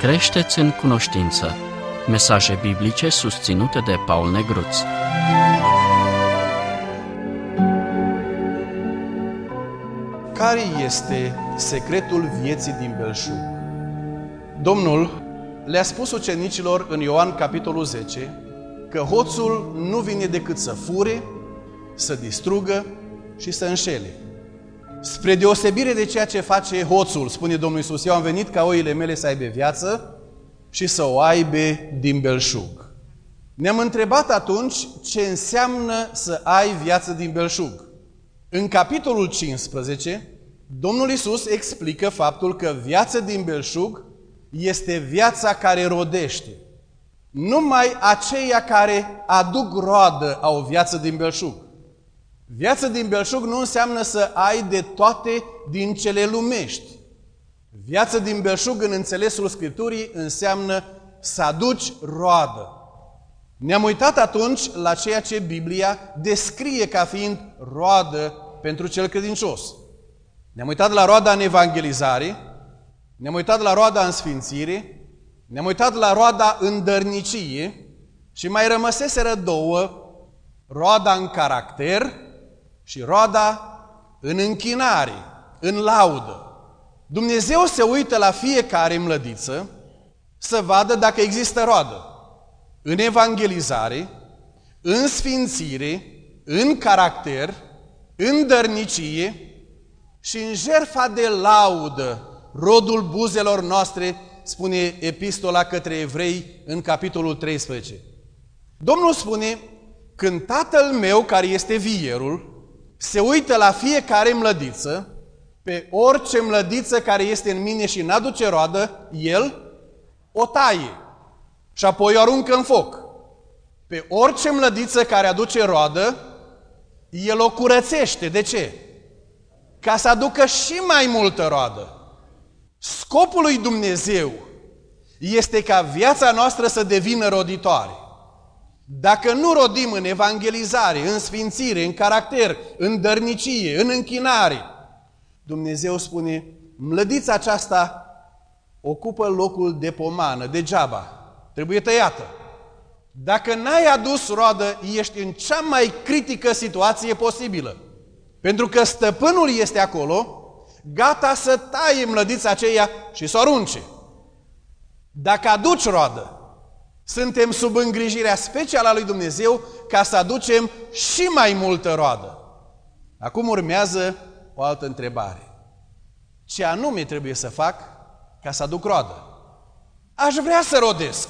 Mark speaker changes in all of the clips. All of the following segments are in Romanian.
Speaker 1: Creșteți în cunoștință. Mesaje biblice susținute de Paul Negruț.
Speaker 2: Care este secretul vieții din belșug? Domnul le-a spus ucenicilor în Ioan capitolul 10 că hoțul nu vine decât să fure, să distrugă și să înșele. Spre deosebire de ceea ce face hoțul, spune Domnul Iisus, eu am venit ca oile mele să aibă viață și să o aibă din belșug. Ne-am întrebat atunci ce înseamnă să ai viață din belșug. În capitolul 15, Domnul Iisus explică faptul că viața din belșug este viața care rodește. Numai aceia care aduc roadă au viață din belșug. Viața din belșug nu înseamnă să ai de toate din cele lumești. Viața din belșug, în înțelesul Scripturii, înseamnă să aduci roadă. Ne-am uitat atunci la ceea ce Biblia descrie ca fiind roadă pentru cel credincios. Ne-am uitat la roada în evangelizare, ne-am uitat la roada în sfințire, ne-am uitat la roada în dărnicie și mai rămăseseră două, roada în caracter și roada în închinare, în laudă. Dumnezeu se uită la fiecare mlădiță să vadă dacă există roadă. În evangelizare, în sfințire, în caracter, în dărnicie și în jertfa de laudă, rodul buzelor noastre, spune epistola către evrei în capitolul 13. Domnul spune, când Tatăl meu, care este vierul, se uită la fiecare mlădiță, pe orice mlădiță care este în mine și n-aduce roadă, El o taie și apoi o aruncă în foc. Pe orice mlădiță care aduce roadă, El o curățește. De ce? Ca să aducă și mai multă roadă. Scopul lui Dumnezeu este ca viața noastră să devină roditoare. Dacă nu rodim în evangelizare, în sfințire, în caracter, în dărnicie, în închinare, Dumnezeu spune, mlădița aceasta ocupă locul de pomană, degeaba, trebuie tăiată. Dacă n-ai adus roadă, ești în cea mai critică situație posibilă. Pentru că stăpânul este acolo, gata să taie mlădița aceea și să o arunce. Dacă aduci roadă, suntem sub îngrijirea specială a lui Dumnezeu ca să aducem și mai multă roadă. Acum urmează o altă întrebare. Ce anume trebuie să fac ca să aduc roadă? Aș vrea să rodesc,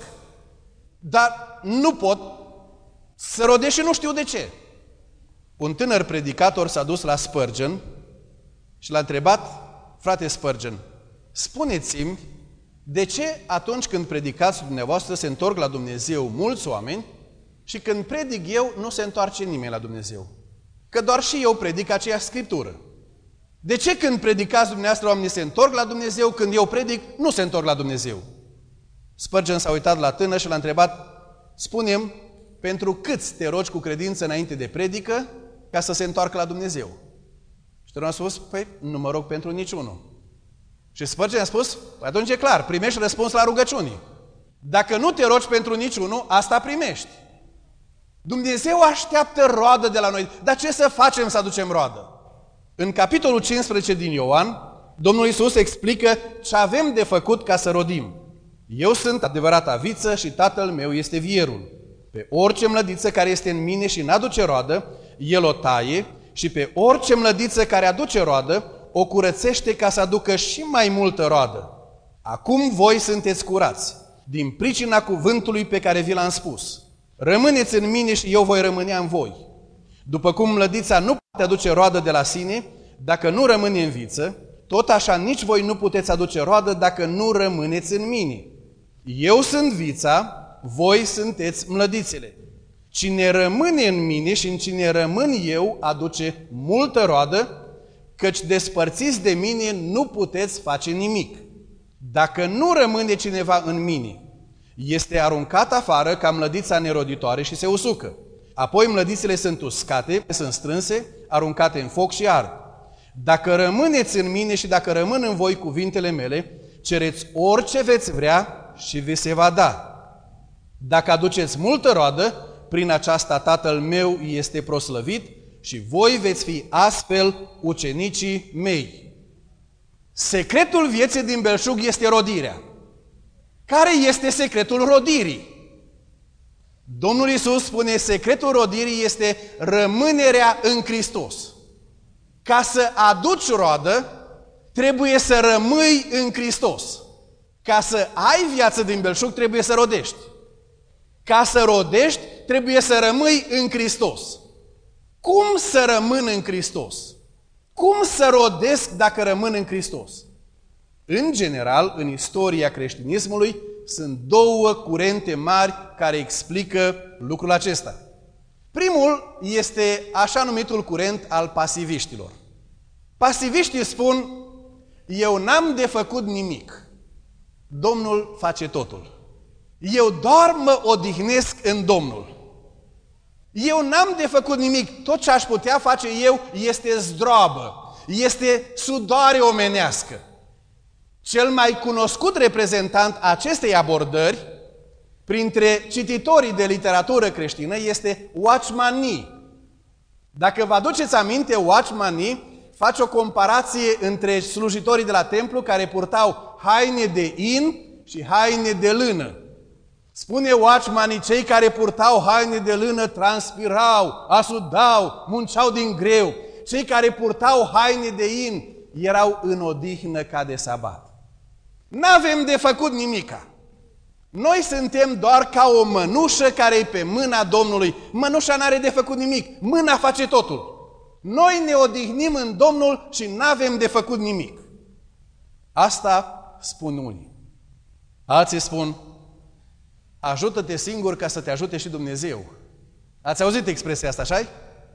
Speaker 2: dar nu pot să rodesc și nu știu de ce. Un tânăr predicator s-a dus la Spurgeon și l-a întrebat, frate Spurgeon, spuneți-mi, de ce atunci când predicați dumneavoastră se întorc la Dumnezeu mulți oameni și când predic eu nu se întoarce nimeni la Dumnezeu? Că doar și eu predic aceeași Scriptură. De ce când predicați dumneavoastră oamenii se întorc la Dumnezeu, când eu predic nu se întorc la Dumnezeu? Spurgeon s-a uitat la tânăr și l-a întrebat, spune-mi, pentru câți te rogi cu credință înainte de predică ca să se întoarcă la Dumnezeu? Și tânărul a spus, păi nu mă rog pentru niciunul. Și Spurgeon a spus, păi atunci e clar, primești răspuns la rugăciuni. Dacă nu te rogi pentru niciunul, asta primești. Dumnezeu așteaptă roadă de la noi. Dar ce să facem să aducem roadă? În capitolul 15 din Ioan, Domnul Iisus explică ce avem de făcut ca să rodim. Eu sunt adevărata viță și Tatăl meu este vierul. Pe orice mlădiță care este în mine și n-aduce roadă, El o taie și pe orice mlădiță care aduce roadă, o curățește ca să aducă și mai multă roadă. Acum voi sunteți curați, din pricina cuvântului pe care vi l-am spus. Rămâneți în mine și eu voi rămâne în voi. După cum mlădița nu poate aduce roadă de la sine, dacă nu rămâne în viță, tot așa nici voi nu puteți aduce roadă dacă nu rămâneți în mine. Eu sunt vița, voi sunteți mlădițele. Cine rămâne în mine și în cine rămân eu aduce multă roadă, căci despărțiți de mine nu puteți face nimic. Dacă nu rămâne cineva în mine, este aruncat afară ca mlădița neroditoare și se usucă. Apoi mlădițele sunt uscate, sunt strânse, aruncate în foc și ard. Dacă rămâneți în mine și dacă rămân în voi cuvintele mele, cereți orice veți vrea și vi se va da. Dacă aduceți multă roadă, prin aceasta Tatăl meu este proslăvit și voi veți fi astfel ucenicii mei. Secretul vieții din belșug este rodirea. Care este secretul rodirii? Domnul Iisus spune, secretul rodirii este rămânerea în Hristos. Ca să aduci roadă, trebuie să rămâi în Hristos. Ca să ai viață din belșug, trebuie să rodești. Ca să rodești, trebuie să rămâi în Hristos. Cum să rămân în Hristos? Cum să rodesc dacă rămân în Hristos? În general, în istoria creștinismului, sunt două curente mari care explică lucrul acesta. Primul este așa numitul curent al pasiviștilor. Pasiviștii spun, eu n-am de făcut nimic. Domnul face totul. Eu doar mă odihnesc în Domnul. Eu n-am de făcut nimic. Tot ce aș putea face eu este zdroabă, este sudoare omenească. Cel mai cunoscut reprezentant acestei abordări, printre cititorii de literatură creștină, este Watchman Nee. Dacă vă aduceți aminte, Watchman Nee face o comparație între slujitorii de la templu care purtau haine de in și haine de lână. Spune Watchman Nee, cei care purtau haine de lână transpirau, asudau, munceau din greu. Cei care purtau haine de in erau în odihnă ca de sabat. N-avem de făcut nimica. Noi suntem doar ca o mănușă care e pe mâna Domnului. Mănușa n-are de făcut nimic. Mâna face totul. Noi ne odihnim în Domnul și n-avem de făcut nimic. Asta spun unii. Alții spun, ajută-te singur ca să te ajute și Dumnezeu. Ați auzit expresia asta, așa-i?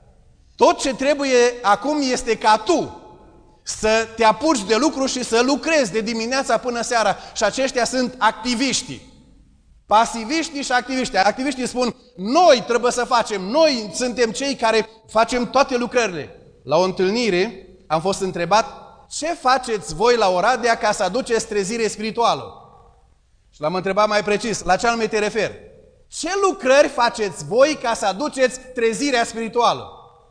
Speaker 2: Tot ce trebuie acum este ca tu să te apuci de lucru și să lucrezi de dimineața până seara. Și aceștia sunt activiștii. Pasiviștii și activiștii. Activiștii spun, noi trebuie să facem, noi suntem cei care facem toate lucrările. La o întâlnire am fost întrebat, ce faceți voi la Oradea ca să aduceți trezire spirituală? Și l-am întrebat mai precis, la ce anume te referi? Ce lucrări faceți voi ca să aduceți trezirea spirituală?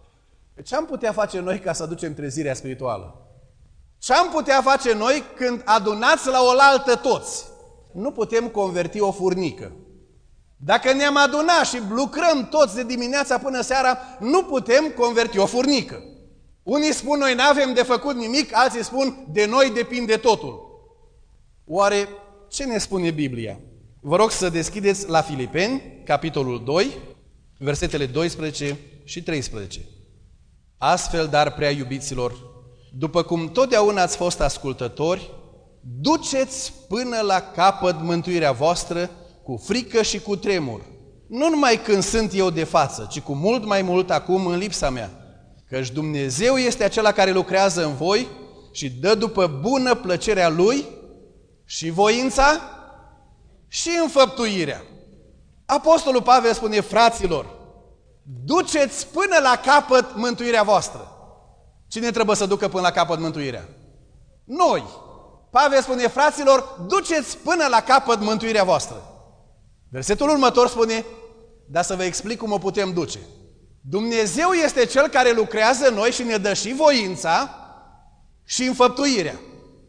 Speaker 2: Ce am putea face noi ca să aducem trezirea spirituală? Ce am putea face noi când adunați la oaltă toți? Nu putem converti o furnică. Dacă ne-am adunat și lucrăm toți de dimineața până seara, nu putem converti o furnică. Unii spun, noi n-avem de făcut nimic, alții spun, de noi depinde totul. Oare ce ne spune Biblia? Vă rog să deschideți la Filipeni, capitolul 2, versetele 12 și 13. Astfel, dar, prea iubiților, după cum totdeauna ați fost ascultători, duceți până la capăt mântuirea voastră cu frică și cu tremur. Nu numai când sunt eu de față, ci cu mult mai mult acum în lipsa mea. Căci Dumnezeu este acela care lucrează în voi și dă după bună plăcerea Lui și voința și înfăptuirea. Apostolul Pavel spune, fraților, duceți până la capăt mântuirea voastră. Cine trebuie să ducă până la capăt mântuirea? Noi. Pavel spune, fraților, duceți până la capăt mântuirea voastră. Versetul următor spune, dar să vă explic cum o putem duce. Dumnezeu este Cel care lucrează în noi și ne dă și voința și înfăptuirea.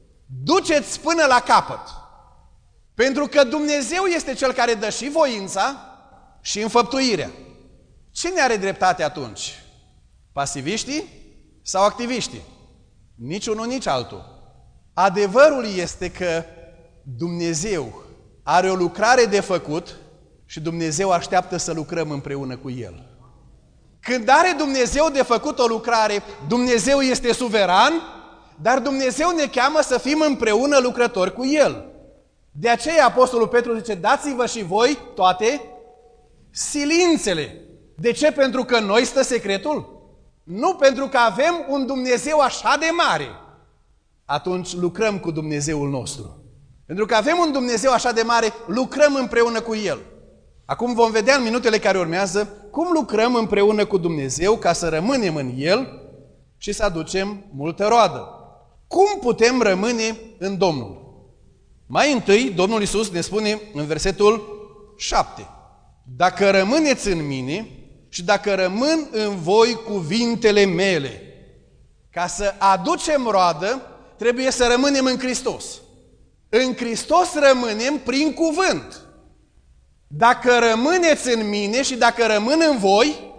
Speaker 2: Duceți până la capăt. Pentru că Dumnezeu este Cel care dă și voința și înfăptuirea. Cine are dreptate atunci? Pasiviștii sau activiștii? Nici unul, nici altul. Adevărul este că Dumnezeu are o lucrare de făcut și Dumnezeu așteaptă să lucrăm împreună cu El. Când are Dumnezeu de făcut o lucrare, Dumnezeu este suveran, dar Dumnezeu ne cheamă să fim împreună lucrători cu El. De aceea Apostolul Petru zice, dați-vă și voi toate silințele. De ce? Pentru că noi stă secretul? Nu, pentru că avem un Dumnezeu așa de mare. Atunci lucrăm cu Dumnezeul nostru. Pentru că avem un Dumnezeu așa de mare, lucrăm împreună cu El. Acum vom vedea în minutele care urmează cum lucrăm împreună cu Dumnezeu ca să rămânem în El și să aducem multă roadă. Cum putem rămâne în Domnul? Mai întâi, Domnul Iisus ne spune în versetul 7. Dacă rămâneți în mine și dacă rămân în voi cuvintele mele, ca să aducem roadă, trebuie să rămânem în Hristos. În Hristos rămânem prin cuvânt. Dacă rămâneți în mine și dacă rămân în voi,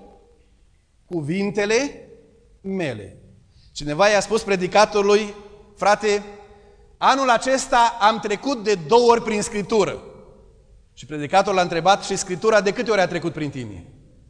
Speaker 2: cuvintele mele. Cineva i-a spus predicatorului: frate, anul acesta am trecut de 2 ori prin Scriptură. Și predicatorul l-a întrebat: și Scriptura de câte ori a trecut prin tine?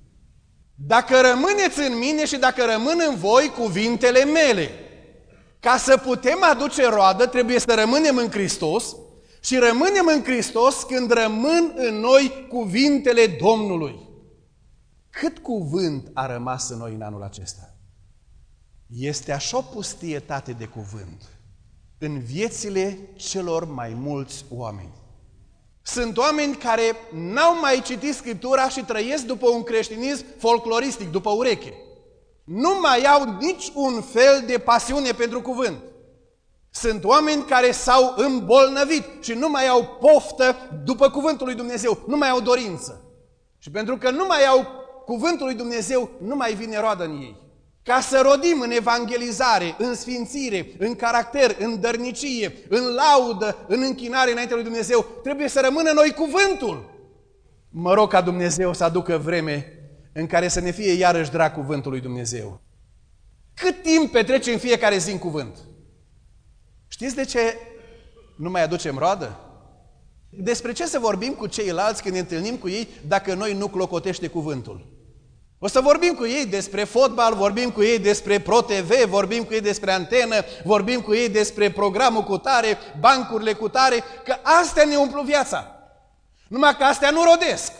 Speaker 2: Dacă rămâneți în mine și dacă rămân în voi cuvintele mele. Ca să putem aduce roadă, trebuie să rămânem în Hristos și rămânem în Hristos când rămân în noi cuvintele Domnului. Cât cuvânt a rămas în noi în anul acesta? Este așa o pustietate de cuvânt în viețile celor mai mulți oameni. Sunt oameni care n-au mai citit Scriptura și trăiesc după un creștinism folcloristic, după ureche. Nu mai au nici un fel de pasiune pentru cuvânt. Sunt oameni care s-au îmbolnăvit și nu mai au poftă după cuvântul lui Dumnezeu, nu mai au dorință. Și pentru că nu mai au cuvântul lui Dumnezeu, nu mai vine roadă în ei. Ca să rodim în evangelizare, în sfințire, în caracter, în dărnicie, în laudă, în închinare înaintea lui Dumnezeu, trebuie să rămână noi cuvântul. Mă rog ca Dumnezeu să aducă vreme în care să ne fie iarăși drag cuvântul lui Dumnezeu. Cât timp petrecem fiecare zi în cuvânt? Știți de ce nu mai aducem roadă? Despre ce să vorbim cu ceilalți când ne întâlnim cu ei dacă noi nu clocotește cuvântul? O să vorbim cu ei despre fotbal, vorbim cu ei despre Pro TV, vorbim cu ei despre antenă, vorbim cu ei despre programul cu tare, bancurile cu tare, că astea ne umplu viața. Numai că astea nu rodesc.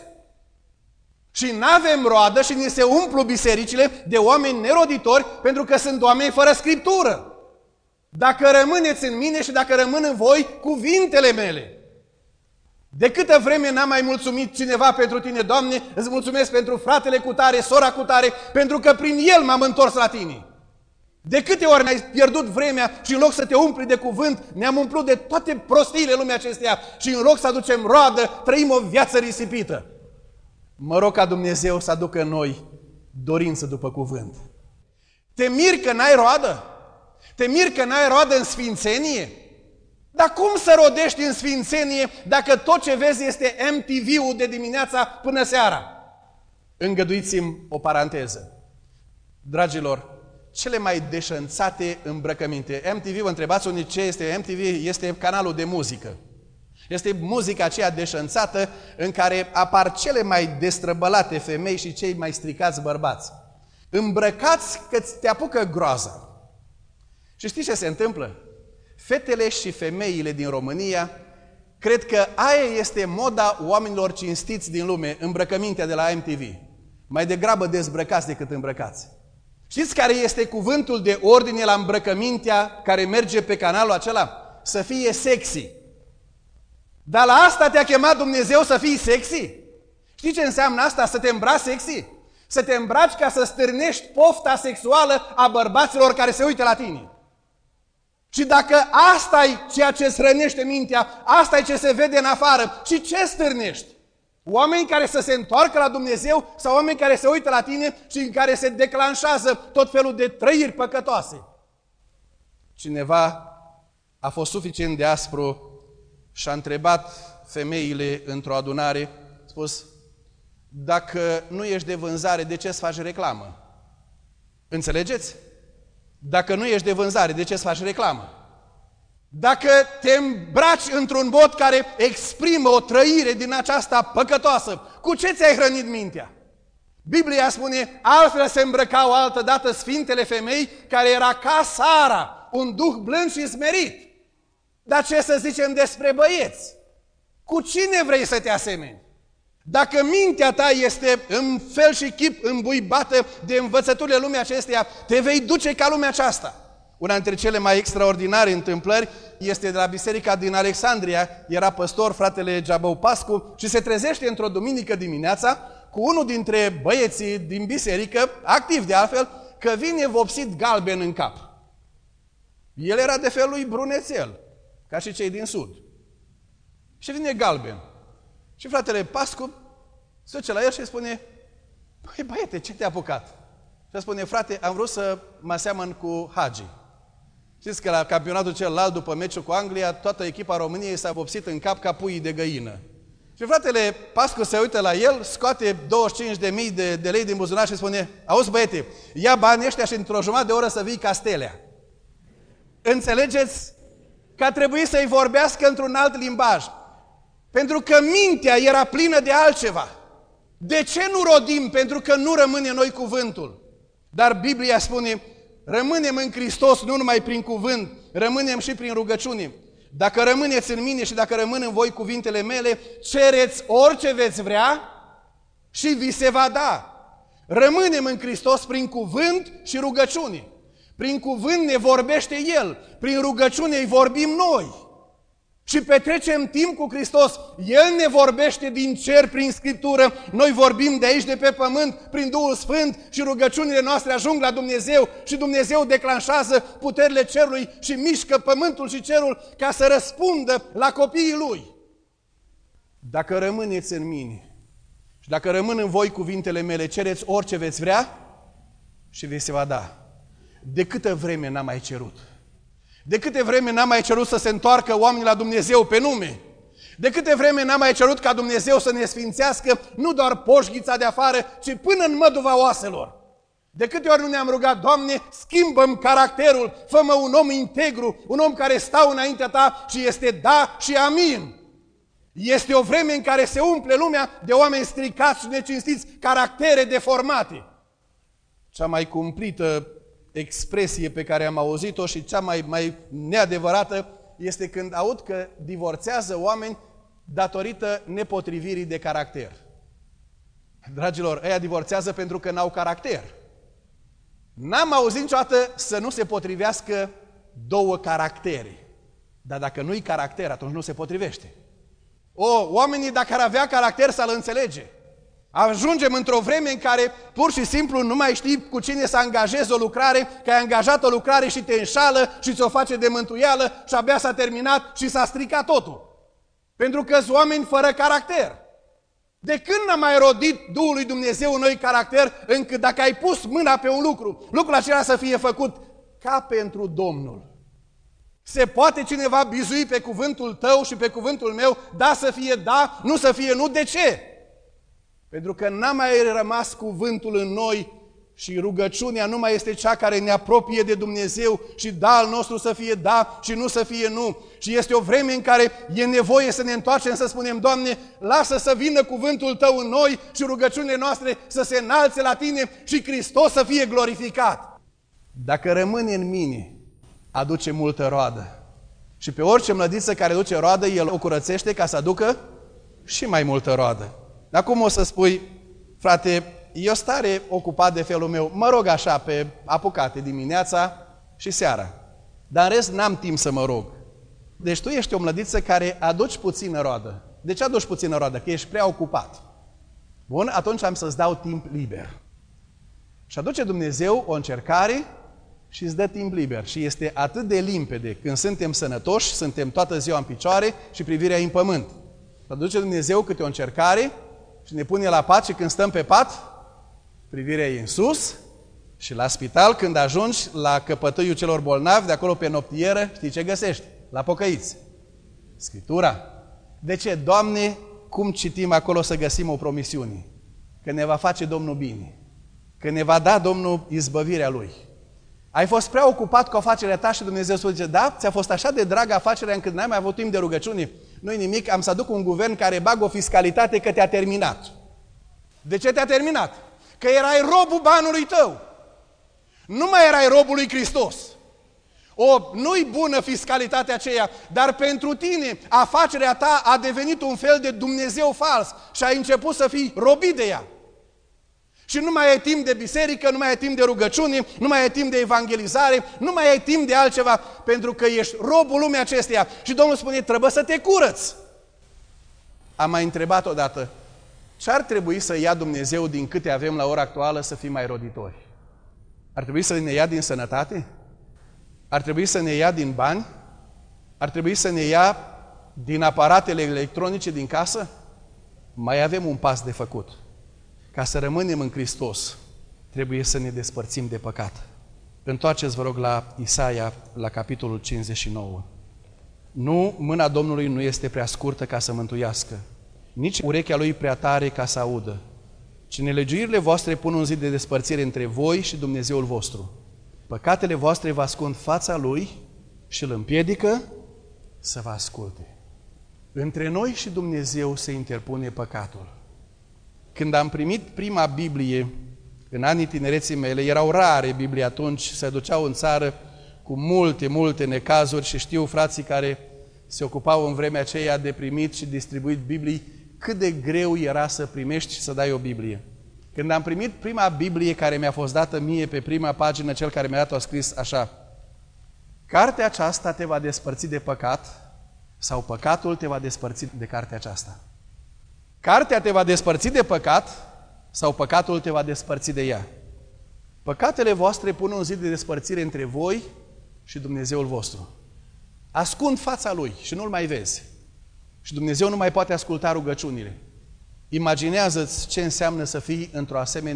Speaker 2: Și n-avem roadă și ne se umplu bisericile de oameni neroditori pentru că sunt oameni fără Scriptură. Dacă rămâneți în mine și dacă rămân în voi cuvintele mele. De câtă vreme n-a mai mulțumit cineva pentru tine, Doamne, îți mulțumesc pentru fratele cu tare, sora cu tare, pentru că prin el m-am întors la tine. De câte ori ne-ai pierdut vremea și în loc să te umpli de cuvânt, ne-am umplut de toate prostiile lumii acesteia și în loc să aducem roadă, trăim o viață risipită. Mă rog ca Dumnezeu să aducă în noi dorință după cuvânt. Te miri că n-ai roadă? Te miri că n-ai roadă în sfințenie? Dar cum să rodești în sfințenie dacă tot ce vezi este MTV-ul de dimineața până seara? Îngăduiți-mi o paranteză. Dragilor, cele mai deșănțate îmbrăcăminte. MTV, vă întrebați unde ce este MTV? Este canalul de muzică. Este muzica aceea deșănțată în care apar cele mai destrăbălate femei și cei mai stricați bărbați. Îmbrăcați că te apucă groaza. Și știți ce se întâmplă? Fetele și femeile din România cred că aia este moda oamenilor cinstiți din lume, îmbrăcămintea de la MTV. Mai degrabă dezbrăcați decât îmbrăcați. Știți care este cuvântul de ordine la îmbrăcămintea care merge pe canalul acela? Să fie sexy. Dar la asta te-a chemat Dumnezeu, să fii sexy? Știi ce înseamnă asta? Să te îmbraci sexy? Să te îmbraci ca să stârnești pofta sexuală a bărbaților care se uită la tine. Și dacă asta e ceea ce îți hrănește mintea, asta e ce se vede în afară, și ce stârnești? Oameni care să se întoarcă la Dumnezeu sau oameni care se uită la tine și în care se declanșează tot felul de trăiri păcătoase? Cineva a fost suficient de aspru și a întrebat femeile într-o adunare, a spus: dacă nu ești de vânzare, de ce îți faci reclamă? Înțelegeți? Dacă nu ești de vânzare, de ce îți faci reclamă? Dacă te îmbraci într-un mod care exprimă o trăire din aceasta păcătoasă, cu ce ți-ai hrănit mintea? Biblia spune, altfel se îmbrăcau altădată sfintele femei, care era ca Sara, un duh blând și smerit. Dar ce să zicem despre băieți? Cu cine vrei să te asemeni? Dacă mintea ta este în fel și chip îmbuibată de învățăturile lumii acesteia, te vei duce ca lumea aceasta. Una dintre cele mai extraordinare întâmplări este de la biserica din Alexandria. Era păstor fratele Geabău Pascu și se trezește într-o duminică dimineața cu unul dintre băieții din biserică, activ de altfel, că vine vopsit galben în cap. El era de felul lui brunețel, ca și cei din sud. și vine galben. Și fratele Pascu se duce la el și îi spune, păi băiete, ce te-a apucat? Și el spune, frate, am vrut să mă aseamăn cu Hagi. Știți că la campionatul celălalt, după meciul cu Anglia, toată echipa României s-a vopsit în cap ca puii de găină. Și fratele Pascu se uită la el, scoate 25.000 de lei din buzunar și spune, auzi băiete, ia banii ăștia și într-o jumătate de oră să vii ca Stelea. Înțelegeți că a trebuit să-i vorbească într-un alt limbaj. Pentru că mintea era plină de altceva. De ce nu rodim? Pentru că nu rămâne în noi cuvântul. Dar Biblia spune, rămânem în Hristos nu numai prin cuvânt, rămânem și prin rugăciune. Dacă rămâneți în mine și dacă rămân în voi cuvintele mele, cereți orice veți vrea și vi se va da. Rămânem în Hristos prin cuvânt și rugăciune. Prin cuvânt ne vorbește El, prin rugăciune îi vorbim noi. Și petrecem timp cu Hristos. El ne vorbește din cer prin Scriptură, noi vorbim de aici, de pe pământ, prin Duhul Sfânt și rugăciunile noastre ajung la Dumnezeu și Dumnezeu declanșează puterile cerului și mișcă pământul și cerul ca să răspundă la copiii Lui. Dacă rămâneți în mine și dacă rămân în voi cuvintele mele, cereți orice veți vrea și vi se va da. De câtă vreme n-am mai cerut? De câte vreme n-am mai cerut să se întoarcă oamenii la Dumnezeu pe nume? De câte vreme n-am mai cerut ca Dumnezeu să ne sfințească nu doar poșghița de afară, ci până în măduva oaselor? De câte ori nu ne-am rugat, Doamne, schimbă-mi caracterul, fă-mă un om integru, un om care stau înaintea Ta și este da și amin. Este o vreme în care se umple lumea de oameni stricați și necinstiți, caractere deformate. Cea mai cumplită expresie pe care am auzit-o și cea mai neadevărată este când aud că divorțează oameni datorită nepotrivirii de caracter. Dragilor, ăia divorțează pentru că n-au caracter. N-am auzit niciodată să nu se potrivească două caractere. Dar dacă nu-i caracter, atunci nu se potrivește. Oamenii dacă ar avea caracter să-l înțelege. Ajungem într-o vreme în care pur și simplu nu mai știi cu cine să angajezi o lucrare, că ai angajat o lucrare și te înșală și ți-o face de mântuială și abia s-a terminat și s-a stricat totul. Pentru că sunt oameni fără caracter. De când n-a mai rodit Duhul lui Dumnezeu în noi caracter, încât dacă ai pus mâna pe un lucru, lucrul acela să fie făcut ca pentru Domnul. Se poate cineva bizui pe cuvântul tău și pe cuvântul meu, da să fie da, nu să fie nu, de ce? Pentru că n-a mai rămas cuvântul în noi și rugăciunea nu mai este cea care ne apropie de Dumnezeu și da al nostru să fie da și nu să fie nu. Și este o vreme în care e nevoie să ne întoarcem să spunem, Doamne, lasă să vină cuvântul Tău în noi și rugăciunile noastre să se înalțe la Tine și Hristos să fie glorificat. Dacă rămâne în mine, aduce multă roadă. Și pe orice mlădiță care duce roadă, El o curățește ca să aducă și mai multă roadă. Acum o să spui, frate, eu stare ocupat de felul meu, mă rog așa pe apucate dimineața și seara, dar în rest n-am timp să mă rog. Deci tu ești o mlădiță care aduci puțină roadă. De ce aduci puțină roadă? Că ești prea ocupat. Bun, atunci am să-ți dau timp liber. Și aduce Dumnezeu o încercare și îți dă timp liber. Și este atât de limpede când suntem sănătoși, suntem toată ziua în picioare și privirea în pământ. Aduce Dumnezeu câte o încercare și ne pune la pat și când stăm pe pat, privirea e în sus și la spital, când ajungi la căpătâiul celor bolnavi, de acolo pe noptieră, știi ce găsești? La pocăiți. Scriptura. De ce? Doamne, cum citim acolo să găsim o promisiune? Că ne va face Domnul bine. Că ne va da Domnul izbăvirea Lui. Ai fost prea ocupat cu afacerea ta și Dumnezeu spune, da, ți-a fost așa de dragă afacerea încât n-ai mai avut timp de rugăciune. Nu-i nimic, am să aduc un guvern care bagă o fiscalitate că te-a terminat. De ce te-a terminat? Că erai robul banului tău. Nu mai erai robul lui Hristos. Nu-i bună fiscalitatea aceea, dar pentru tine afacerea ta a devenit un fel de Dumnezeu fals și ai început să fii robit de ea. Și nu mai ai timp de biserică, nu mai ai timp de rugăciune, nu mai ai timp de evangelizare, nu mai ai timp de altceva, pentru că ești robul lumii acesteia. Și Domnul spune, trebuie să te curăți. Am mai întrebat odată, ce ar trebui să ia Dumnezeu din câte avem la ora actuală să fim mai roditori? Ar trebui să ne ia din sănătate? Ar trebui să ne ia din bani? Ar trebui să ne ia din aparatele electronice din casă? Mai avem un pas de făcut. Ca să rămânem în Hristos, trebuie să ne despărțim de păcat. Întoarceți, vă rog, la Isaia, la capitolul 59. Nu, mâna Domnului nu este prea scurtă ca să mântuiască, nici urechea Lui prea tare ca să audă, ci nelegiuirile voastre pun un zid de despărțire între voi și Dumnezeul vostru. Păcatele voastre vă ascund fața Lui și îl împiedică să vă asculte. Între noi și Dumnezeu se interpune păcatul. Când am primit prima Biblie, în anii tinereții mele, erau rare Biblie atunci, se duceau în țară cu multe necazuri și știu frații care se ocupau în vremea aceea de primit și distribuit Biblii, cât de greu era să primești și să dai o Biblie. Când am primit prima Biblie care mi-a fost dată mie, pe prima pagină, cel care mi-a dat-o a scris așa: cartea aceasta te va despărți de păcat sau păcatul te va despărți de cartea aceasta. Cartea te va despărți de păcat sau păcatul te va despărți de ea. Păcatele voastre pun un zid de despărțire între voi și Dumnezeul vostru. Ascund fața Lui și nu-L mai vezi. Și Dumnezeu nu mai poate asculta rugăciunile. Imaginează-ți ce înseamnă să fii într-o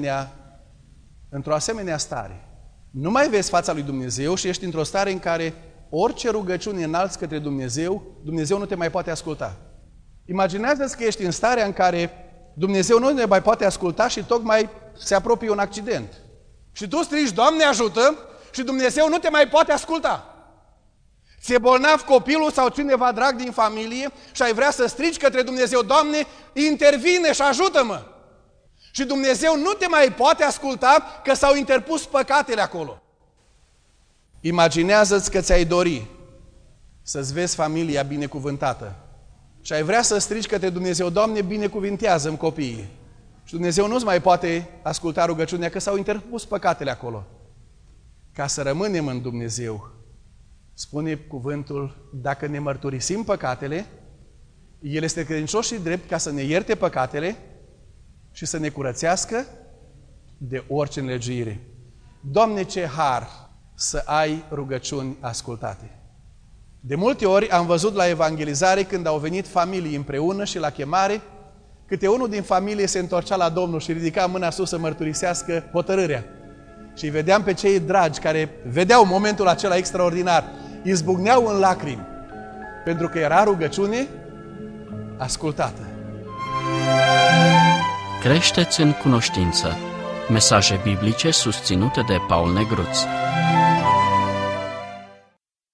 Speaker 2: asemenea stare. Nu mai vezi fața lui Dumnezeu și ești într-o stare în care orice rugăciune înalți către Dumnezeu, Dumnezeu nu te mai poate asculta. Imaginează-ți că ești în starea în care Dumnezeu nu ne mai poate asculta și tocmai se apropie un accident. Și tu strigi, Doamne ajută, și Dumnezeu nu te mai poate asculta. Ți-e bolnav copilul sau cineva drag din familie și ai vrea să strigi către Dumnezeu, Doamne, intervine și ajută-mă. Și Dumnezeu nu te mai poate asculta că s-au interpus păcatele acolo. Imaginează-ți că ți-ai dori să-ți vezi familia binecuvântată și ai vrea să strigi către Dumnezeu, Doamne, binecuvintează-mi copiii. Și Dumnezeu nu-ți mai poate asculta rugăciunea că s-au interpus păcatele acolo. Ca să rămânem în Dumnezeu, spune cuvântul, dacă ne mărturisim păcatele, El este credincios și drept ca să ne ierte păcatele și să ne curățească de orice nelegiuire. Doamne, ce har să ai rugăciuni ascultate! De multe ori am văzut la evangelizare, când au venit familii împreună și la chemare, câte unul din familie se întorcea la Domnul și ridica mâna sus să mărturisească hotărârea. Și îi vedeam pe cei dragi care vedeau momentul acela extraordinar, izbucneau în lacrimi, pentru că era rugăciune ascultată.
Speaker 1: Creșteți în cunoștință. Mesaje biblice susținute de Paul Negruț.